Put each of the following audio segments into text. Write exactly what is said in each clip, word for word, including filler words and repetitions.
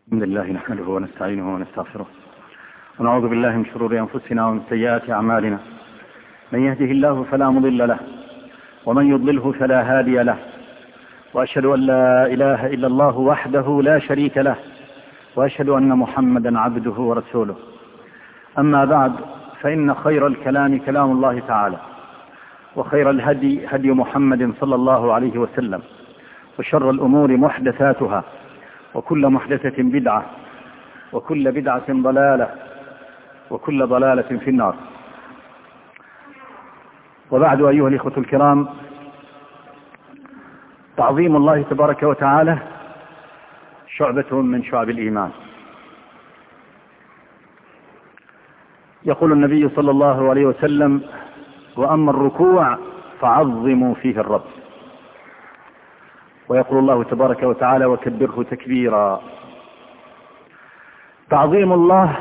الحمد لله نحمده ونستعينه ونستغفره ونعوذ بالله من شرور أنفسنا ومن سيئات أعمالنا. من يهده الله فلا مضل له ومن يضلله فلا هادي له، وأشهد أن لا إله إلا الله وحده لا شريك له، وأشهد أن محمدا عبده ورسوله. أما بعد، فإن خير الكلام كلام الله تعالى، وخير الهدي هدي محمد صلى الله عليه وسلم، وشر الأمور محدثاتها، وكل محدثة بدعة، وكل بدعة ضلالة، وكل ضلالة في النار. وبعد، أيها الإخوة الكرام، تعظيم الله تبارك وتعالى شعبة من شعب الإيمان. يقول النبي صلى الله عليه وسلم: وأما الركوع فعظموا فيه الرب. ويقول الله تبارك وتعالى: وكبره تكبيرا. تعظيم الله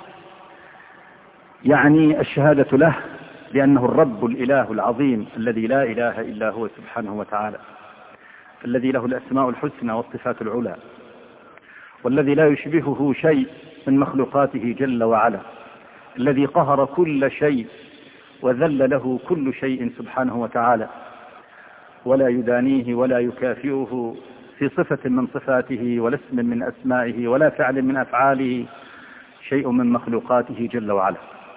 يعني الشهادة له لأنه الرب الإله العظيم الذي لا إله إلا هو سبحانه وتعالى، الذي له الأسماء الحسنى والصفات العلى، والذي لا يشبهه شيء من مخلوقاته جل وعلا، الذي قهر كل شيء وذل له كل شيء سبحانه وتعالى، ولا يدانيه ولا يكافئه في صفة من صفاته، ولا اسم من أسمائه، ولا فعل من أفعاله شيء من مخلوقاته جل وعلا.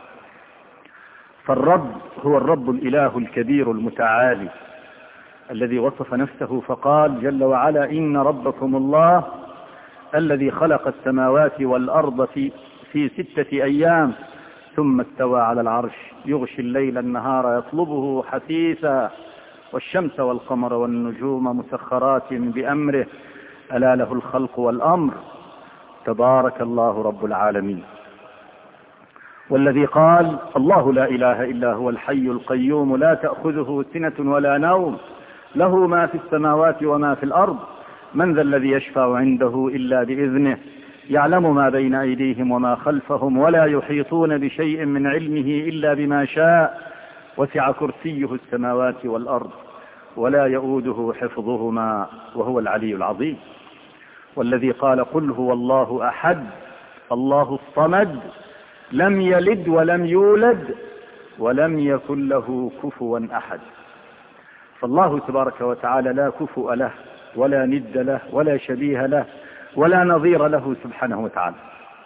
فالرب هو الرب الإله الكبير المتعالي الذي وصف نفسه فقال جل وعلا: إن ربكم الله الذي خلق السماوات والأرض في, في ستة أيام ثم استوى على العرش يغشي الليل النهار يطلبه حثيثا والشمس والقمر والنجوم مسخرات بأمره ألا له الخلق والأمر تبارك الله رب العالمين. والذي قال: الله لا إله إلا هو الحي القيوم لا تأخذه سنة ولا نوم له ما في السماوات وما في الأرض من ذا الذي يشفع عنده إلا بإذنه يعلم ما بين أيديهم وما خلفهم ولا يحيطون بشيء من علمه إلا بما شاء وسع كرسيه السماوات والأرض ولا يؤوده حفظهما وهو العلي العظيم. والذي قال: قل هو الله أحد الله الصمد لم يلد ولم يولد ولم يكن له كفوا أحد. فالله تبارك وتعالى لا كفؤ له ولا ند له ولا شبيه له ولا نظير له سبحانه وتعالى.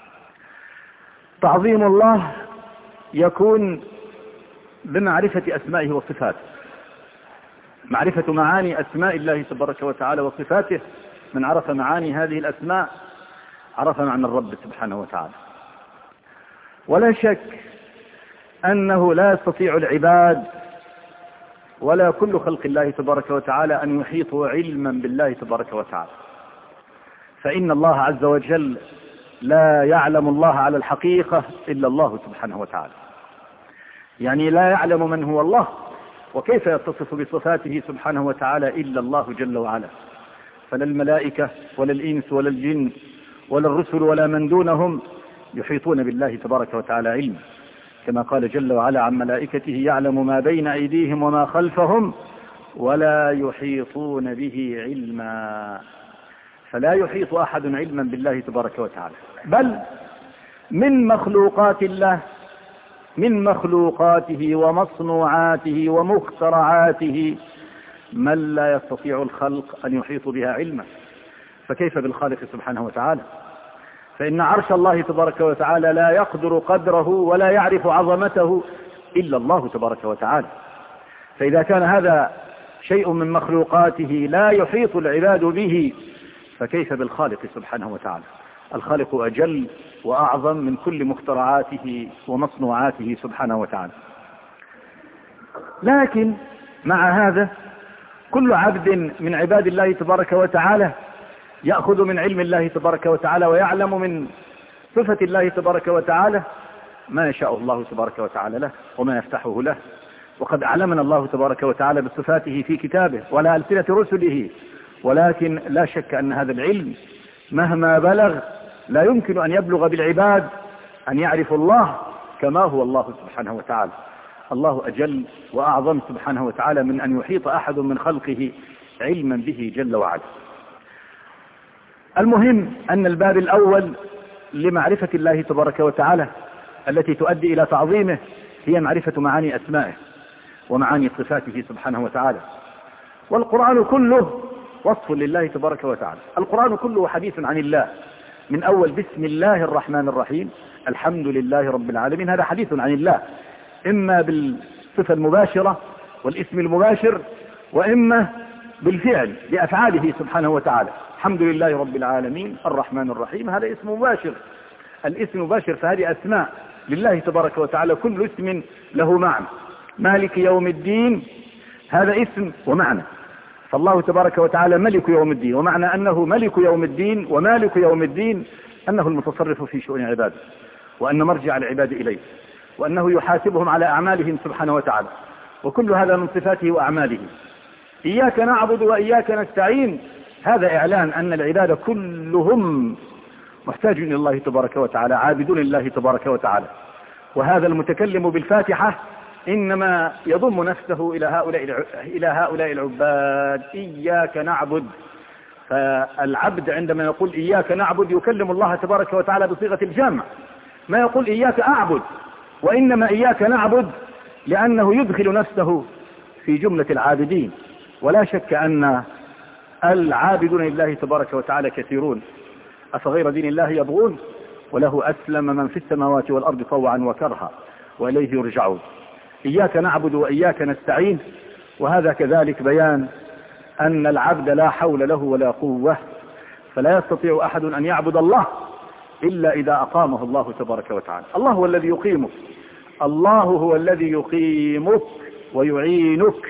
تعظيم الله يكون بمعرفة أسمائه وصفاته، معرفة معاني أسماء الله تبارك وتعالى وصفاته. من عرف معاني هذه الأسماء عرف معنى الرب سبحانه وتعالى. ولا شك أنه لا يستطيع العباد ولا كل خلق الله تبارك وتعالى أن يحيطوا علما بالله تبارك وتعالى، فإن الله عز وجل لا يعلم الله على الحقيقة إلا الله سبحانه وتعالى. يعني لا يعلم من هو الله وكيف يتصف بصفاته سبحانه وتعالى إلا الله جل وعلا. فلا الملائكة ولا الإنس ولا الجن ولا الرسل ولا من دونهم يحيطون بالله تبارك وتعالى علما، كما قال جل وعلا عن ملائكته: يعلم ما بين أيديهم وما خلفهم ولا يحيطون به علما. فلا يحيط أحد علما بالله تبارك وتعالى، بل من مخلوقات الله من مخلوقاته ومصنوعاته ومخترعاته من لا يستطيع الخلق أن يحيط بها علما، فكيف بالخالق سبحانه وتعالى؟ فإن عرش الله تبارك وتعالى لا يقدر قدره ولا يعرف عظمته إلا الله تبارك وتعالى. فإذا كان هذا شيء من مخلوقاته لا يحيط العباد به، فكيف بالخالق سبحانه وتعالى؟ الخالق أجل وأعظم من كل مخترعاته ومصنوعاته سبحانه وتعالى. لكن مع هذا كل عبد من عباد الله تبارك وتعالى يأخذ من علم الله تبارك وتعالى ويعلم من صفة الله تبارك وتعالى ما يشاء الله تبارك وتعالى له وما يفتحه له. وقد أعلمنا الله تبارك وتعالى بصفاته في كتابه وعلى ألسنة رسله، ولكن لا شك أن هذا العلم مهما بلغ لا يمكن أن يبلغ بالعباد أن يعرفوا الله كما هو الله سبحانه وتعالى. الله أجل وأعظم سبحانه وتعالى من أن يحيط أحد من خلقه علما به جل وعلا. المهم أن الباب الأول لمعرفة الله تبارك وتعالى التي تؤدي إلى تعظيمه هي معرفة معاني أسمائه ومعاني صفاته سبحانه وتعالى. والقرآن كله وصف لله تبارك وتعالى. القرآن كله حديث عن الله، من أول بسم الله الرحمن الرحيم الحمد لله رب العالمين، هذا حديث عن الله، إما بالصفة المباشرة والاسم المباشر، وإما بالفعل بأفعاله سبحانه وتعالى. الحمد لله رب العالمين الرحمن الرحيم، هذا اسم مباشر. الاسم مباشر، فهذه أسماء لله تبارك وتعالى، كل اسم له معنى. مالك يوم الدين هذا اسم ومعنى، فالله تبارك وتعالى ملك يوم الدين، ومعنى أنه ملك يوم الدين ومالك يوم الدين أنه المتصرف في شؤون عباده، وأن مرجع العباد إليه، وأنه يحاسبهم على أعمالهم سبحانه وتعالى، وكل هذا من صفاته وأعماله. إياك نعبد وإياك نستعين، هذا إعلان أن العباد كلهم محتاج إلى الله تبارك وتعالى، عابدون لله تبارك وتعالى. وهذا المتكلم بالفاتحة إنما يضم نفسه إلى هؤلاء إلى هؤلاء العباد. إياك نعبد، فالعبد عندما يقول إياك نعبد يكلم الله تبارك وتعالى بصيغة الجمع، ما يقول إياك أعبد، وإنما إياك نعبد لأنه يدخل نفسه في جملة العابدين. ولا شك أن العابدون لله تبارك وتعالى كثيرون. أفغير دين الله يبغون وله أسلم من في السماوات والأرض طوعا وكرها وإليه يرجعون. إياك نعبد وإياك نستعين، وهذا كذلك بيان أن العبد لا حول له ولا قوة، فلا يستطيع أحد أن يعبد الله إلا إذا أقامه الله تبارك وتعالى. الله هو الذي يقيمك، الله هو الذي يقيمك ويعينك.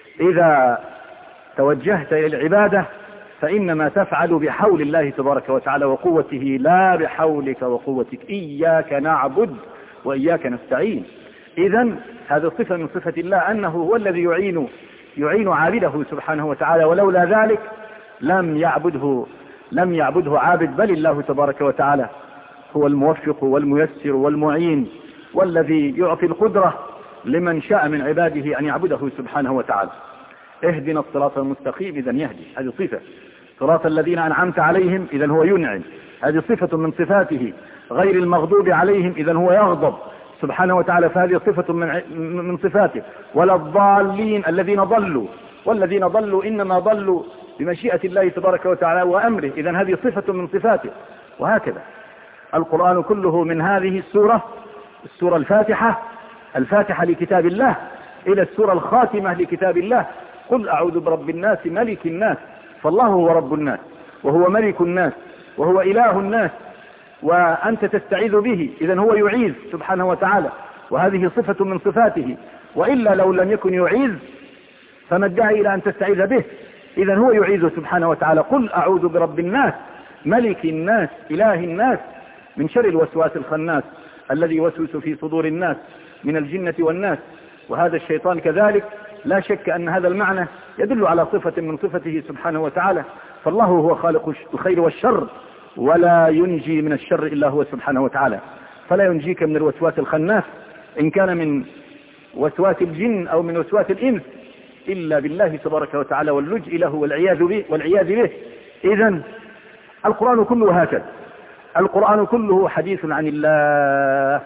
إذا توجهت إلى العبادة فإنما تفعل بحول الله تبارك وتعالى وقوته، لا بحولك وقوتك. إياك نعبد وإياك نستعين. إذن هذا صفة من صفة الله، أنه هو الذي يعين يعين عابده سبحانه وتعالى، ولولا ذلك لم يعبده لم يعبده عابد، بل الله تبارك وتعالى هو الموفق والميسر والمعين، والذي يعطي القدرة لمن شاء من عباده أن يعبده سبحانه وتعالى. اهدنا الصراط المستقيم، إذن يهدي، هذه صفة. صراط الذين أنعمت عليهم، إذن هو ينعم، هذه صفة من صفاته. غير المغضوب عليهم، إذن هو يغضب سبحانه وتعالى، فهذه صفة من من صفاته. ولا الضالين الذين ضلوا، والذين ضلوا إنما ضلوا بمشيئة الله تبارك وتعالى وأمره، إذن هذه صفة من صفاته. وهكذا القرآن كله من هذه السورة السورة الفاتحة الفاتحة لكتاب الله إلى السورة الخاتمة لكتاب الله، قل أعوذ برب الناس ملك الناس. فالله هو رب الناس، وهو ملك الناس، وهو إله الناس، وأنت تستعيذ به، إذن هو يعيذ سبحانه وتعالى، وهذه صفة من صفاته. وإلا لو لم يكن يعيذ فما ادعي إلى أن تستعيذ به. إذن هو يعيذ سبحانه وتعالى. قل أعوذ برب الناس ملك الناس إله الناس من شر الوسواس الخناس الذي يوسوس في صدور الناس من الجنة والناس. وهذا الشيطان كذلك لا شك أن هذا المعنى يدل على صفة من صفته سبحانه وتعالى. فالله هو خالق الخير والشر، ولا ينجي من الشر إلا هو سبحانه وتعالى. فلا ينجيك من الوسواس الخناس إن كان من وسواس الجن أو من وسواس الإنس إلا بالله تبارك وتعالى، واللجء له والعياذ به والعياذ به. إذن القرآن كله هكذا، القرآن كله حديث عن الله،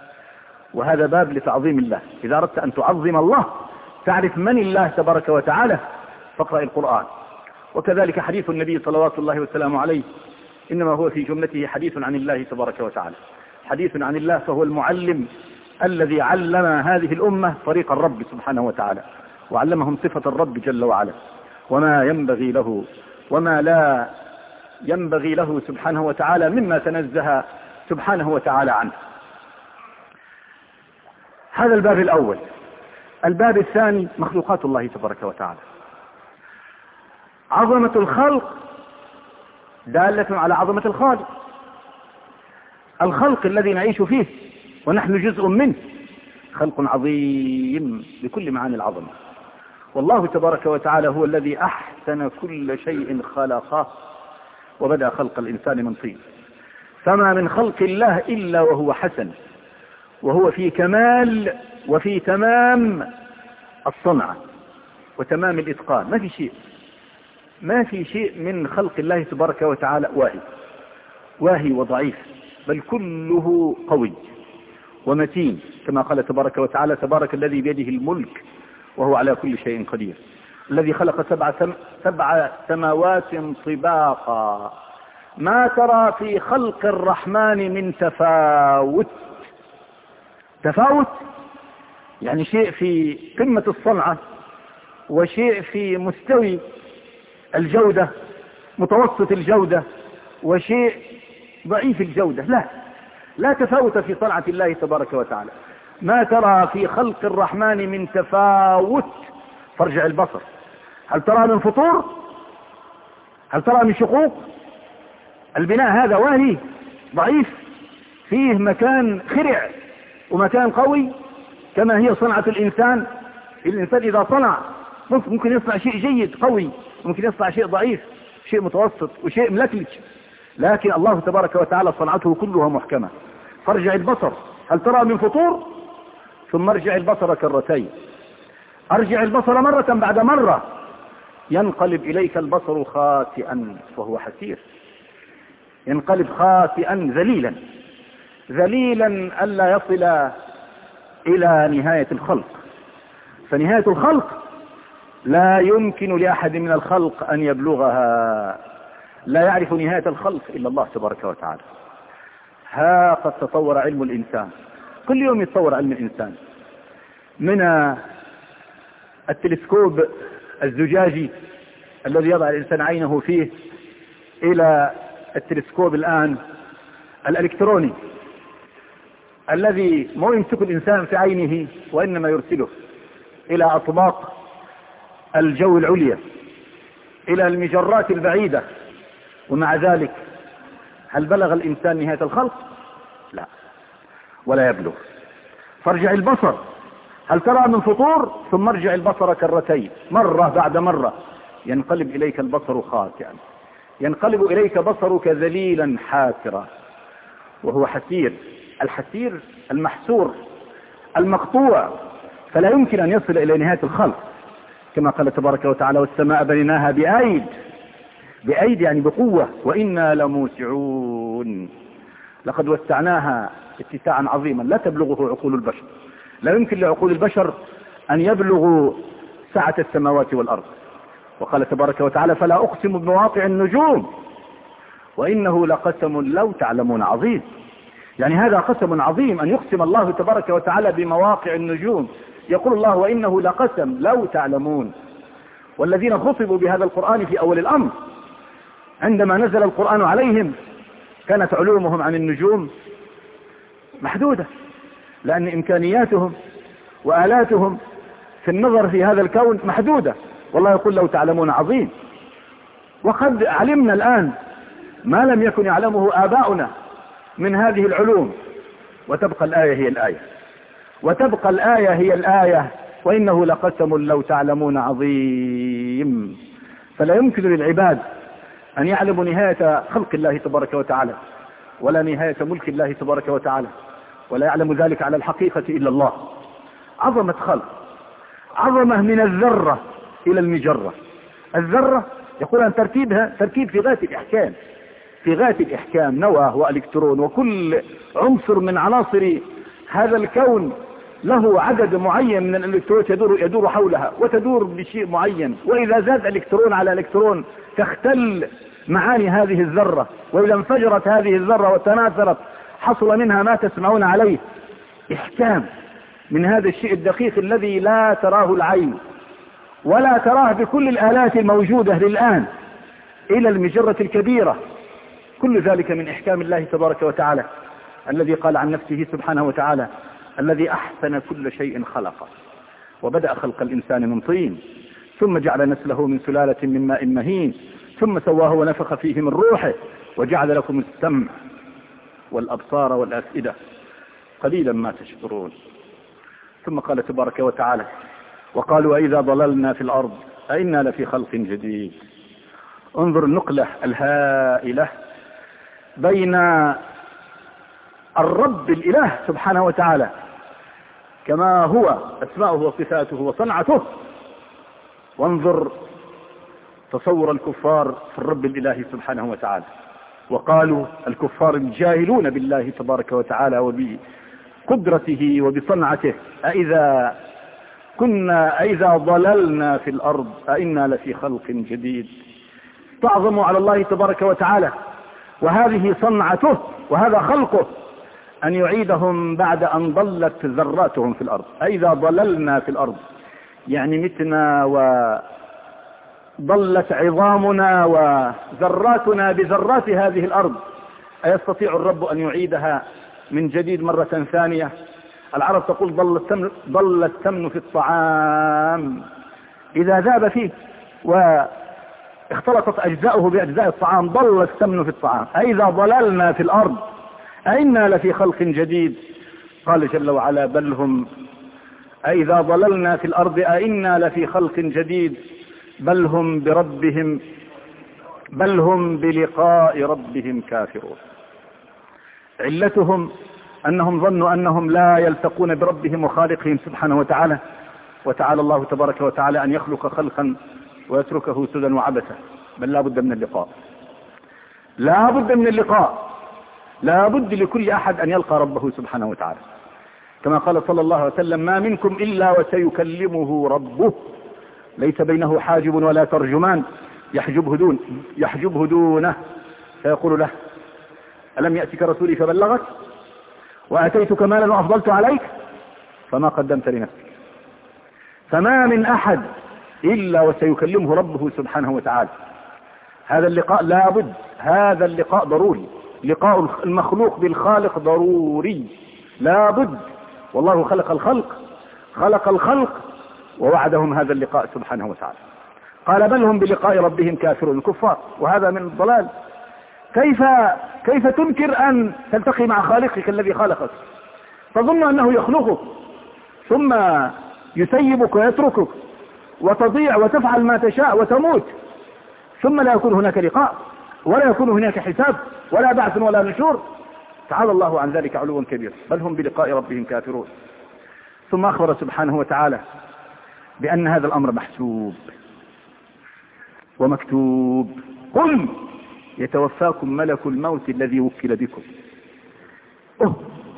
وهذا باب لتعظيم الله. إذا أردت أن تعظم الله تعرف من الله تبارك وتعالى فاقرأ القرآن. وكذلك حديث النبي صلوات الله وسلامه عليه إنما هو في جملته حديث عن الله تبارك وتعالى. حديث عن الله، فهو المعلم الذي علم هذه الأمة طريق الرب سبحانه وتعالى، وعلمهم صفة الرب جل وعلا، وما ينبغي له وما لا ينبغي له سبحانه وتعالى مما تنزه سبحانه وتعالى عنه. هذا الباب الأول. الباب الثاني مخلوقات الله تبارك وتعالى. عظمة الخلق دالة على عظمة الخالق. الخلق الذي نعيش فيه ونحن جزء منه خلق عظيم بكل معاني العظمة. والله تبارك وتعالى هو الذي أحسن كل شيء خلقه، وبدأ خلق الإنسان من طين. فما من خلق الله إلا وهو حسن، وهو في كمال وفي تمام الصنعة وتمام الإتقان، ما في شيء ما في شيء من خلق الله تبارك وتعالى واهي واهي وضعيف، بل كله قوي ومتين، كما قال تبارك وتعالى: تبارك الذي بيده الملك وهو على كل شيء قدير، الذي خلق سبع, سم... سبع سماوات طباقا، ما ترى في خلق الرحمن من تفاوت. تفاوت يعني شيء في قمة الصنعة، وشيء في مستوي الجودة، متوسط الجودة، وشيء ضعيف الجودة. لا لا تفاوت في صنعة الله تبارك وتعالى. ما ترى في خلق الرحمن من تفاوت. فارجع البصر، هل ترى من فطور؟ هل ترى من شقوق؟ البناء هذا واهي ضعيف، فيه مكان خرع ومكان قوي، كما هي صنعة الإنسان. الإنسان إذا صنع ممكن يصنع شيء جيد قوي، ممكن يصنع شيء ضعيف، شيء متوسط، وشيء ملكلك، لكن الله تبارك وتعالى صنعته كلها محكمة. فارجع البصر، هل ترى من فطور؟ ثم ارجع البصر كرتين، ارجع البصر مرة بعد مرة، ينقلب إليك البصر خاسئا وهو حسير. ينقلب خاسئا ذليلا ذليلا ألا يصل إلى نهاية الخلق. فنهاية الخلق لا يمكن لأحد من الخلق أن يبلغها، لا يعرف نهاية الخلق إلا الله تبارك وتعالى. ها قد تطور علم الإنسان، كل يوم يتطور علم الإنسان، من التلسكوب الزجاجي الذي يضع الإنسان عينه فيه، إلى التلسكوب الآن الإلكتروني الذي ما يمسك الإنسان في عينه وإنما يرسله إلى أطباق الجو العليا، إلى المجرات البعيدة. ومع ذلك هل بلغ الإنسان نهاية الخلق؟ لا، ولا يبلغ. فارجع البصر، هل ترى من فطور؟ ثم ارجع البصر كرتين، مرة بعد مرة، ينقلب إليك البصر خاسئا، ينقلب إليك بصرك ذليلا حاسرا وهو حسير. الحسير المحسور المقطوع، فلا يمكن أن يصل إلى نهاية الخلق، كما قال تبارك وتعالى: والسماء بنيناها بأيد. بأيد يعني بقوة، وإنا لموسعون. لقد وسعناها اتساعا عظيما لا تبلغه عقول البشر، لا يمكن لعقول البشر أن يبلغوا سعة السماوات والأرض. وقال تبارك وتعالى: فلا أقسم بمواقع النجوم وإنه لقسم لو تعلمون عظيم. يعني هذا قسم عظيم أن يقسم الله تبارك وتعالى بمواقع النجوم. يقول الله: وإنه لقسم لو تعلمون. والذين خطبوا بهذا القرآن في أول الأمر عندما نزل القرآن عليهم كانت علومهم عن النجوم محدودة، لأن إمكانياتهم وآلاتهم في النظر في هذا الكون محدودة. والله يقول: لو تعلمون عظيم. وقد علمنا الآن ما لم يكن يعلمه آباؤنا من هذه العلوم، وتبقى الآية هي الآية، وتبقى الآية هي الآية، وإنه لقسم لو تعلمون عظيم. فلا يمكن للعباد أن يعلموا نهاية خلق الله تبارك وتعالى، ولا نهاية ملك الله تبارك وتعالى، ولا يعلم ذلك على الحقيقة إلا الله. عظمة خلق، عظمة من الذرة إلى المجرة. الذرة يقول أن ترتيبها ترتيب في غاية الإحكام، في غاية الإحكام، نواة وإلكترون، وكل عنصر من عناصر هذا الكون له عدد معين من الإلكترونات يدور, يدور حولها وتدور بشيء معين. وإذا زاد إلكترون على إلكترون تختل معاني هذه الذرة، وإذا انفجرت هذه الذرة وتناثرت حصل منها ما تسمعون عليه. إحكام من هذا الشيء الدقيق الذي لا تراه العين ولا تراه بكل الآلات الموجودة للآن، إلى المجرة الكبيرة. كل ذلك من إحكام الله تبارك وتعالى، الذي قال عن نفسه سبحانه وتعالى: الذي أحسن كل شيء خلقه، وبدأ خلق الإنسان من طين، ثم جعل نسله من سلالة من ماء مهين، ثم سواه ونفخ فيه من روحه، وجعل لكم السمع والأبصار والأفئدة، قليلا ما تشكرون. ثم قال تبارك وتعالى: وقالوا أئذا ضللنا في الأرض أئنا لفي خلق جديد. انظر النقلة الهائلة بين الرب الإله سبحانه وتعالى كما هو أسماؤه وصفاته وصنعته، وانظر تصور الكفار في الرب الإلهي سبحانه وتعالى، وقالوا الكفار الجاهلون بالله تبارك وتعالى وبقدرته وبصنعته: أإذا كنا أإذا ضللنا في الأرض أإنا لفي خلق جديد. تعظموا على الله تبارك وتعالى، وهذه صنعته وهذا خلقه، أن يعيدهم بعد أن ضلت ذراتهم في الأرض. أإذا ضللنا في الأرض يعني متنا وضلت عظامنا وذراتنا بذرات هذه الأرض، أيستطيع الرب أن يعيدها من جديد مرة ثانية؟ العرب تقول: ضل التمن, ضل التمن في الطعام إذا ذاب فيه واختلطت أجزاؤه بأجزاء الطعام، ضل التمن في الطعام. أإذا ضللنا في الأرض أئنا لفي خلق جديد. قال جل وعلا: بل هم أإذا ضللنا في الأرض أئنا لفي خلق جديد بل هم بربهم بل هم بلقاء ربهم كافرون. علتهم أنهم ظنوا أنهم لا يلتقون بربهم وخالقهم سبحانه وتعالى، وتعالى الله تبارك وتعالى أن يخلق خلقا ويتركه سدى وعبثا، بل لا بد من اللقاء، لا بد من اللقاء، لا بد لكل أحد أن يلقى ربه سبحانه وتعالى، كما قال صلى الله عليه وسلم: ما منكم إلا وسيكلمه ربه ليس بينه حاجب ولا ترجمان يحجبه دون يحجبه دونه، فيقول له: ألم يأتك رسولي فبلغك وأتيتك مالا وأفضلت عليك فما قدمت لنفسك. فما من أحد إلا وسيكلمه ربه سبحانه وتعالى. هذا اللقاء لا بد، هذا اللقاء ضروري، لقاء المخلوق بالخالق ضروري لا بد. والله خلق الخلق خلق الخلق ووعدهم هذا اللقاء سبحانه وتعالى. قال: بل هم بلقاء ربهم كافرون، الكفار، وهذا من الضلال. كيف كيف تنكر أن تلتقي مع خالقك الذي خلقك؟ تظن أنه يخلقك ثم يسيبك ويتركك وتضيع وتفعل ما تشاء وتموت، ثم لا يكون هناك لقاء ولا يكون هناك حساب ولا بعث ولا نشور. تعالى الله عن ذلك علوا كبيرا. بل هم بلقاء ربهم كافرون. ثم أخبر سبحانه وتعالى بأن هذا الأمر محسوب ومكتوب. قل يتوفاكم ملك الموت الذي وكل بكم. أوه.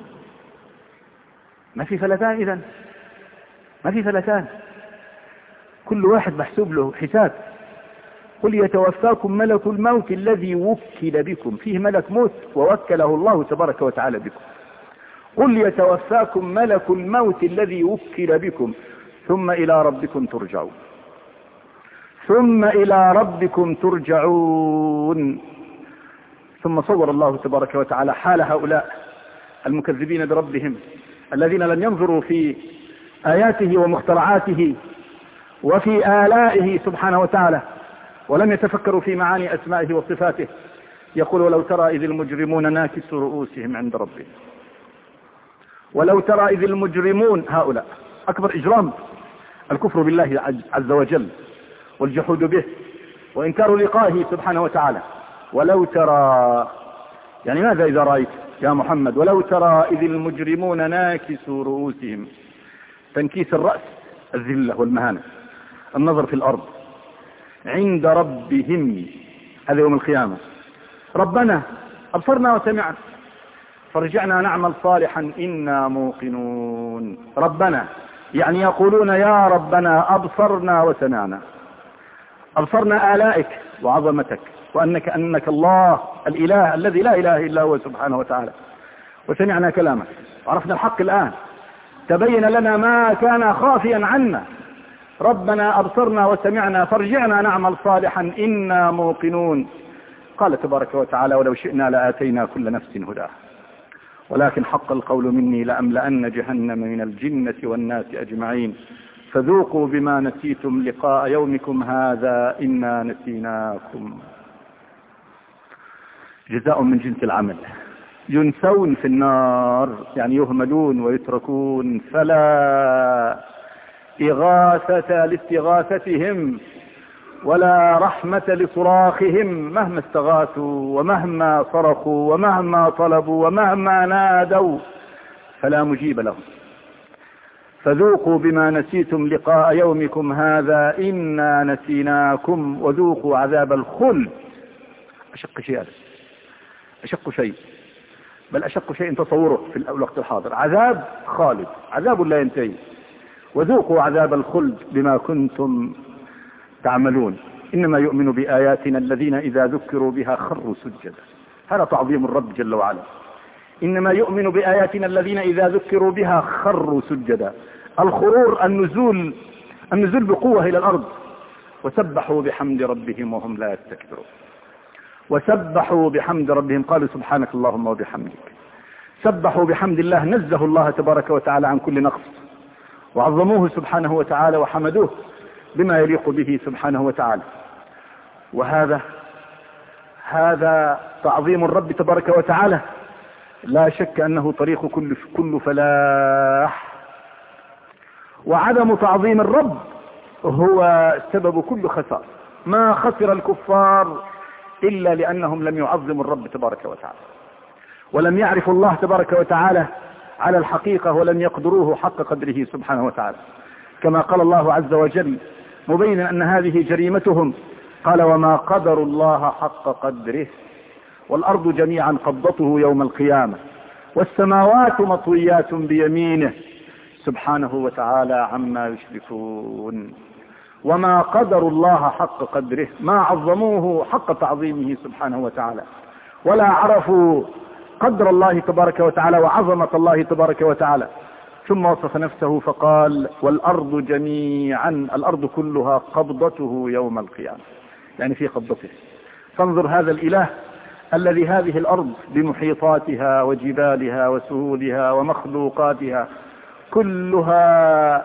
ما في فلتان إذن، ما في فلتان، كل واحد محسوب له حساب. قل يتوفاكم ملك الموت الذي وكل بكم، فيه ملك موت ووكله الله تبارك وتعالى بكم. قل يتوفاكم ملك الموت الذي وكل بكم ثم إلى ربكم ترجعون ثم إلى ربكم ترجعون. ثم صور الله تبارك وتعالى حال هؤلاء المكذبين بربهم الذين لم ينظروا في آياته ومخترعاته وفي آلائه سبحانه وتعالى، ولم يتفكروا في معاني أسمائه وصفاته. يقول: ولو ترى إذ المجرمون ناكسوا رؤوسهم عند ربهم. ولو ترى إذ المجرمون، هؤلاء أكبر إجرام الكفر بالله عز وجل والجحود به وإنكار لقائه سبحانه وتعالى. ولو ترى يعني ماذا إذا رأيت يا محمد؟ ولو ترى إذ المجرمون ناكسوا رؤوسهم، تنكيس الرأس، الذلة والمهانة، النظر في الأرض، عند ربهم، هذا يوم القيامة. ربنا أبصرنا وسمعنا فرجعنا نعمل صالحا إنا موقنون. ربنا يعني يقولون: يا ربنا أبصرنا وسمعنا، أبصرنا آلائك وعظمتك وأنك أنك الله الإله الذي لا إله إلا هو سبحانه وتعالى، وسمعنا كلامك وعرفنا الحق الآن، تبين لنا ما كان خافيا عنا. ربنا أبصرنا وسمعنا فارجعنا نعمل صالحا إنا موقنون. قال تبارك وتعالى: ولو شئنا لآتينا كل نفس هداها ولكن حق القول مني لأملأن جهنم من الجنة والناس أجمعين فذوقوا بما نسيتم لقاء يومكم هذا إنا نسيناكم. جزاء من جنس العمل. ينسون في النار يعني يهملون ويتركون، فلا إغاثة لاستغاثتهم ولا رحمة لصراخهم، مهما استغاثوا ومهما صرخوا ومهما طلبوا ومهما نادوا فلا مجيب لهم. فذوقوا بما نسيتم لقاء يومكم هذا إنا نسيناكم وذوقوا عذاب الخلد. أشق شيء هذا، أشق شيء، بل أشق شيء تصوره في الوقت الحاضر. عذاب خالد، عذاب لا ينتهي. وذوقوا عذاب الخلد بما كنتم تعملون. إنما يؤمن بآياتنا الذين إذا ذكروا بها خروا سجدا. هذا تعظيم الرب جل وعلا. إنما يؤمن بآياتنا الذين إذا ذكروا بها خروا سجدا. الخرور النزول، النزول بقوة إلى الأرض. وسبحوا بحمد ربهم وهم لا يستكبرون. وسبحوا بحمد ربهم، قالوا سبحانك اللهم وبحمدك. سبحوا بحمد الله، نزهوا الله تبارك وتعالى عن كل نقص، وعظموه سبحانه وتعالى وحمدوه بما يليق به سبحانه وتعالى. وهذا هذا تعظيم الرب تبارك وتعالى لا شك أنه طريق كل كل فلاح. وعدم تعظيم الرب هو سبب كل خسارة. ما خسر الكفار إلا لأنهم لم يعظموا الرب تبارك وتعالى، ولم يعرفوا الله تبارك وتعالى على الحقيقة، ولم يقدروه حق قدره سبحانه وتعالى. كما قال الله عز وجل مبينا أن هذه جريمتهم، قال وما قدروا الله حق قدره والأرض جميعا قبضته يوم القيامة والسماوات مطويات بيمينه سبحانه وتعالى عما يشركون. وما قدروا الله حق قدره، ما عظموه حق تعظيمه سبحانه وتعالى، ولا عرفوا قدر الله تبارك وتعالى وعظمة الله تبارك وتعالى. ثم وصف نفسه فقال والأرض جميعا، الأرض كلها قبضته يوم القيامة، يعني في قبضته. فانظر هذا الإله الذي هذه الأرض بمحيطاتها وجبالها وسهولها ومخلوقاتها كلها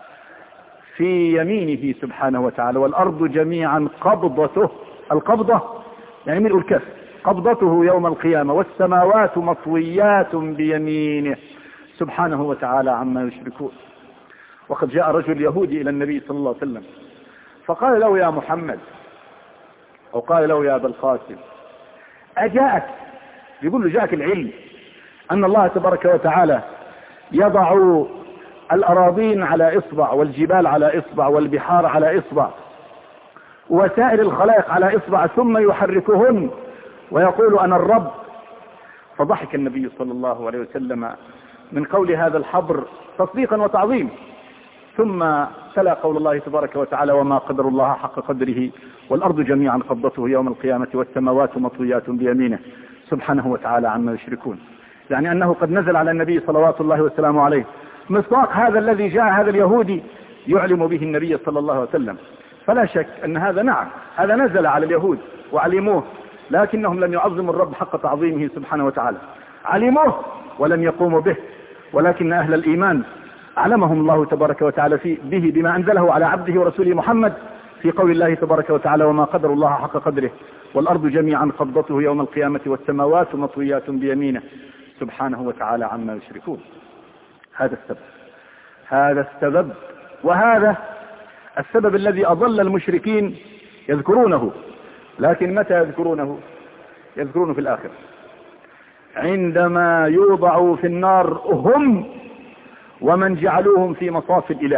في يمينه سبحانه وتعالى، والأرض جميعا قبضته، القبضة يعني ملء الكف، قبضته يوم القيامة والسماوات مطويات بيمينه سبحانه وتعالى عما يشركون. وقد جاء رجل يهودي إلى النبي صلى الله عليه وسلم فقال له يا محمد، أو قال له يا أبا القاسم، أجاءك، يقول له جاءك العلم أن الله تبارك وتعالى يضع الأراضين على إصبع والجبال على إصبع والبحار على إصبع وسائر الخلائق على إصبع ثم يحركهن ويقول أنا الرب؟ فضحك النبي صلى الله عليه وسلم من قول هذا الحبر تصديقا وتعظيم، ثم تلا قول الله تبارك وتعالى وما قدر الله حق قدره والأرض جميعا قبضته يوم القيامة والسماوات مطويات بيمينه سبحانه وتعالى عما يشركون. يعني أنه قد نزل على النبي صلوات الله وسلامه عليه مصداق هذا الذي جاء هذا اليهودي يعلم به النبي صلى الله عليه وسلم. فلا شك أن هذا نعم هذا نزل على اليهود وعلموه، لكنهم لم يعظموا الرب حق تعظيمه سبحانه وتعالى، علموه ولم يقوموا به. ولكن أهل الإيمان علمهم الله تبارك وتعالى فيه به بما أنزله على عبده ورسوله محمد في قول الله تبارك وتعالى وما قدر الله حق قدره والأرض جميعا قبضته يوم القيامة والسماوات مطويات بيمينه سبحانه وتعالى عما يشركون. هذا السبب، هذا السبب وهذا السبب الذي أضل المشركين يذكرونه، لكن متى يذكرونه؟ يذكرونه في الآخرة عندما يوضعوا في النار هم ومن جعلوهم في مصاف الإله.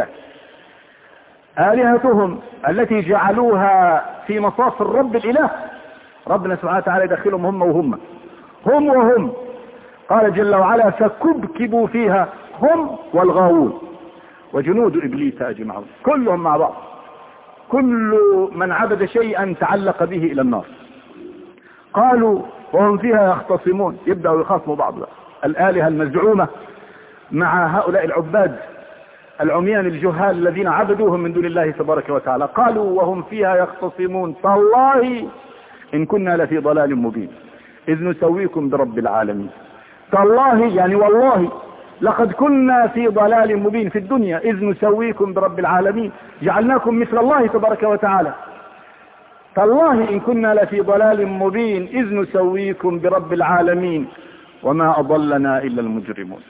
آلهتهم التي جعلوها في مصاف الرب الإله ربنا سبحانه وتعالى يدخلهم هم وهم هم وهم قال جل وعلا فكبكبوا فيها هم والغاوون وجنود إبليس أجمعون، كلهم مع بعض، كل من عبد شيئا تعلق به إلى النار. قالوا وهم فيها يختصمون، يبدأوا يخاصموا بعض الآلهة المزعومة مع هؤلاء العباد العميان الجهال الذين عبدوهم من دون الله تبارك وتعالى. قالوا وهم فيها يختصمون تالله إن كنا لفي ضلال مبين إذ نسويكم برب العالمين. تالله يعني والله لقد كنا في ضلال مبين في الدنيا إذ نسويكم برب العالمين، جعلناكم مثل الله تبارك وتعالى. تالله إن كنا لفي ضلال مبين إذ نسويكم برب العالمين وما أضلنا إلا المجرمون.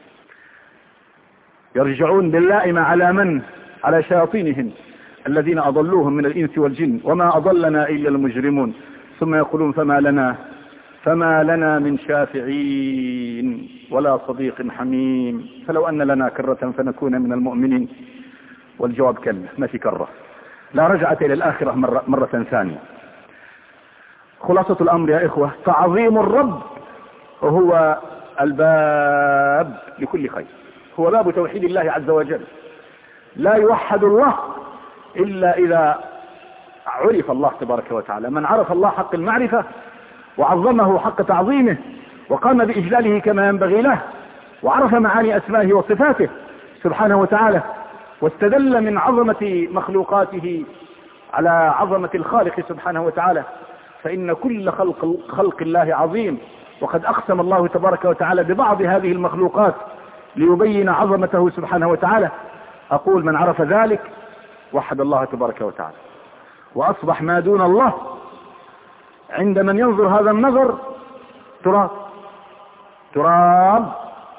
يرجعون باللائمة على من؟ على شياطينهم الذين أضلوهم من الإنس والجن، وما أضلنا إلا المجرمون. ثم يقولون فما لنا فما لنا من شافعين ولا صديق حميم، فلو أن لنا كرة فنكون من المؤمنين. والجواب كلا، ما في كرة، لا رجعت إلى الآخرة مرة, مرة ثانية. خلاصة الأمر يا إخوة، تعظيم الرب هو الباب لكل خير، هو باب توحيد الله عز وجل. لا يوحد الله إلا إذا عرف الله تبارك وتعالى. من عرف الله حق المعرفة وعظمه حق تعظيمه وقام بإجلاله كما ينبغي له، وعرف معاني أسمائه وصفاته سبحانه وتعالى، واستدل من عظمة مخلوقاته على عظمة الخالق سبحانه وتعالى، فإن كل خلق, خلق الله عظيم. وقد أقسم الله تبارك وتعالى ببعض هذه المخلوقات ليبين عظمته سبحانه وتعالى. أقول من عرف ذلك وحد الله تبارك وتعالى، وأصبح ما دون الله عند من ينظر هذا النظر تراب، تراب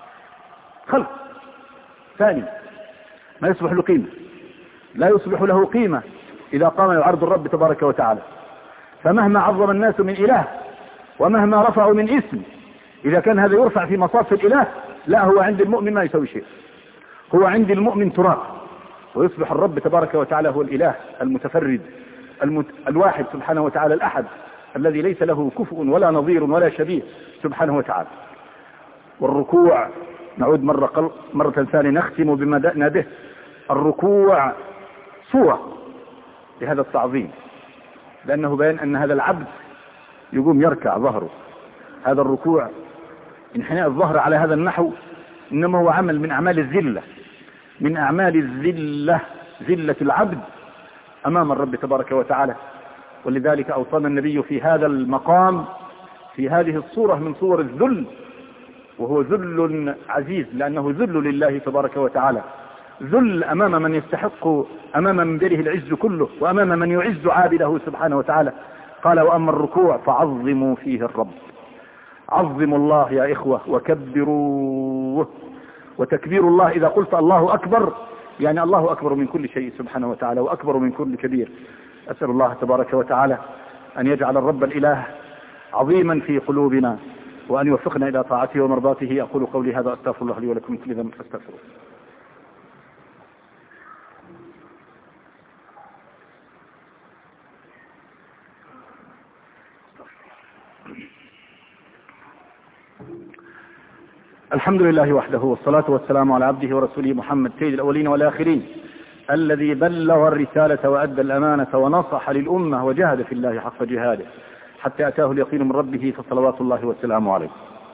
خلق ثاني ما يصبح له قيمة، لا يصبح له قيمة إذا قام يعرض الرب تبارك وتعالى. فمهما عظم الناس من إله ومهما رفعوا من اسم، إذا كان هذا يرفع في مصاف الإله، لا، هو عند المؤمن ما يسوي شيء، هو عند المؤمن تراب، ويصبح الرب تبارك وتعالى هو الإله المتفرد المت... الواحد سبحانه وتعالى الأحد الذي ليس له كفء ولا نظير ولا شبيه سبحانه وتعالى. والركوع، نعود مرة, قل... مرة ثانية نختم بما بدأنا به. الركوع صورة لهذا التعظيم، لأنه بيان أن هذا العبد يقوم يركع ظهره. هذا الركوع انحناء الظهر على هذا النحو إنما هو عمل من أعمال الذلة، من أعمال الذلة، ذلة العبد أمام الرب تبارك وتعالى. ولذلك أوصانا النبي في هذا المقام في هذه الصورة من صور الذل، وهو ذل عزيز لأنه ذل لله تبارك وتعالى، ذل أمام من يستحق، أمام من بيده العز كله، وأمام من يعز عابده سبحانه وتعالى. قال وأما الركوع فعظموا فيه الرب. عظموا الله يا إخوة وكبروه. وتكبير الله إذا قلت الله أكبر يعني الله أكبر من كل شيء سبحانه وتعالى، وأكبر من كل كبير. أسأل الله تبارك وتعالى أن يجعل الرب الإله عظيما في قلوبنا، وأن يوفقنا إلى طاعته ومرضاته. أقول قولي هذا، أستغفر الله لي ولكم من كل ذنب فاستغفروه. الحمد لله وحده، والصلاة والسلام على عبده ورسوله محمد سيد الأولين والآخرين، الذي بلغ الرسالة وأدى الأمانة ونصح للأمة وجاهد في الله حق جهاده حتى أتاه اليقين من ربه، فصلوات الله والسلام عليه.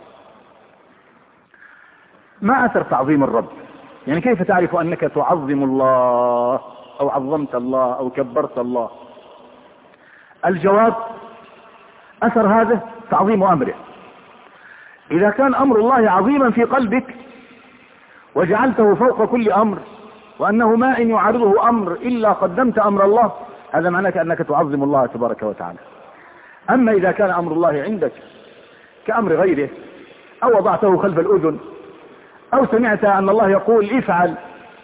ما أثر تعظيم الرب؟ يعني كيف تعرف أنك تعظم الله أو عظمت الله أو كبرت الله؟ الجواب أثر هذا تعظيم أمره. إذا كان أمر الله عظيما في قلبك وجعلته فوق كل أمر، وأنه ما إن يعارضه أمر إلا قدمت أمر الله، هذا معناه أنك تعظم الله تبارك وتعالى. أما إذا كان أمر الله عندك كأمر غيره، أو وضعته خلف الأذن، أو سمعت أن الله يقول افعل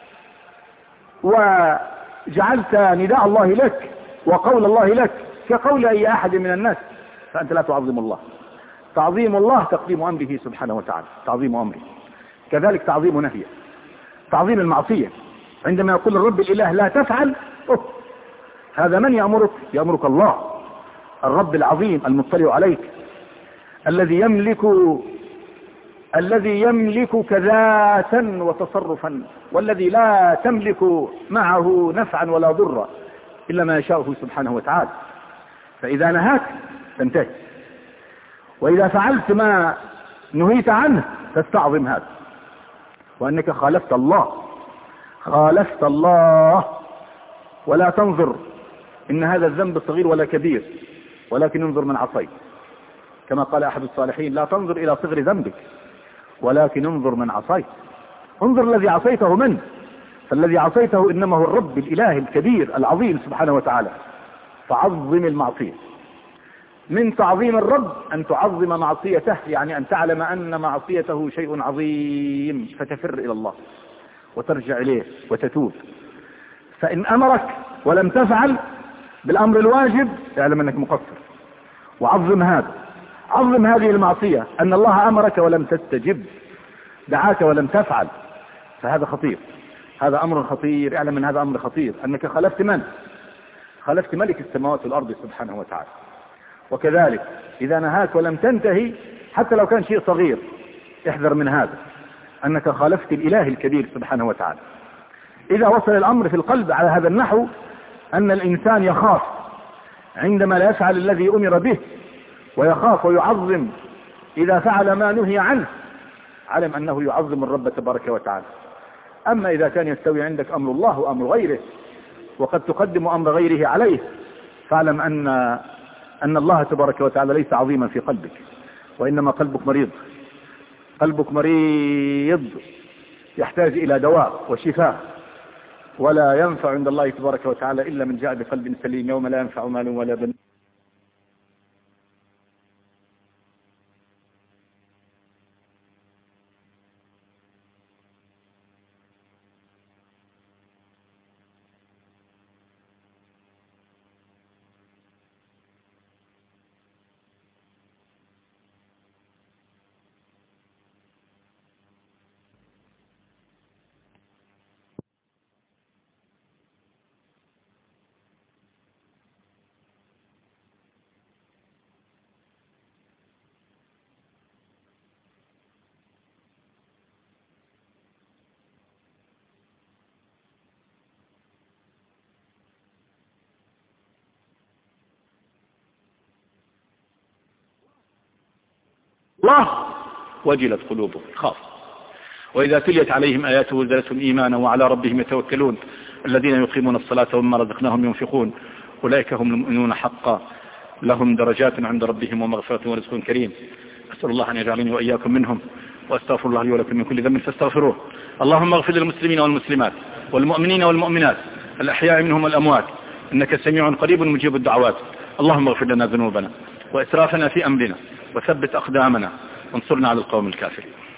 وجعلت نداء الله لك وقول الله لك كقول أي أحد من الناس، فأنت لا تعظم الله. تعظيم الله تقديم أمره سبحانه وتعالى، تعظيم أمره. كذلك تعظيم نهيه، تعظيم المعصية. عندما يقول الرب الإله لا تفعل، أوه. هذا من يأمرك؟ يأمرك الله، الرب العظيم المطلع عليك، الذي يملك الذي يملكك ذاتا وتصرفا، والذي لا تملك معه نفعا ولا ضرا إلا ما يشاءه سبحانه وتعالى. فإذا نهاك تنتهي، وإذا فعلت ما نهيت عنه تستعظم هذا، وأنك خالفت الله، خالفت الله. ولا تنظر إن هذا الذنب صغير ولا كبير، ولكن انظر من عصيت، كما قال أحد الصالحين لا تنظر إلى صغر ذنبك ولكن انظر من عصيت. انظر الذي عصيته من، فالذي عصيته إنما هو الرب الإله الكبير العظيم سبحانه وتعالى. فعظم المعصية. من تعظيم الرب أن تعظم معصيته، يعني أن تعلم أن معصيته شيء عظيم، فتفر إلى الله وترجع إليه وتتوب. فإن أمرك ولم تفعل بالأمر الواجب اعلم أنك مقصر، وعظم هذا. عظم هذه المعصية، أن الله أمرك ولم تستجب، دعاك ولم تفعل، فهذا خطير، هذا أمر خطير. اعلم من هذا أمر خطير، أنك خالفت من؟ خالفت ملك السماوات والأرض سبحانه وتعالى. وكذلك إذا نهاك ولم تنتهي حتى لو كان شيء صغير، احذر من هذا، أنك خالفت الإله الكبير سبحانه وتعالى. إذا وصل الأمر في القلب على هذا النحو، أن الإنسان يخاف عندما لا يفعل الذي أمر به، ويخاف ويعظم إذا فعل ما نهي عنه، علم أنه يعظم الرب تبارك وتعالى. أما إذا كان يستوي عندك أمر الله وأمر غيره، وقد تقدم أمر غيره عليه، فاعلم أن أن الله تبارك وتعالى ليس عظيما في قلبك، وإنما قلبك مريض، قلبك مريض يحتاج إلى دواء وشفاء، ولا ينفع عند الله تبارك وتعالى إلا من جاء بقلب سليم، يوم لا ينفع مال ولا بنون. الله وجلت قلوبهم، خاف. وإذا تليت عليهم آياته زادتهم إيمانا وعلى ربهم يتوكلون الذين يقيمون الصلاة ومما رزقناهم ينفقون أولئك هم المؤمنون حقا لهم درجات عند ربهم ومغفرة ورزق كريم. أسأل الله أن يجعلني وإياكم منهم، وأستغفر الله لي ولكم من كل ذنب فاستغفروه. اللهم اغفر للمسلمين والمسلمات والمؤمنين والمؤمنات الأحياء منهم والأموات، إنك سميع قريب مجيب الدعوات. اللهم اغفر لنا ذنوبنا وإسرافنا في أمرنا، وثبت أقدامنا، وانصرنا على القوم الكافرين.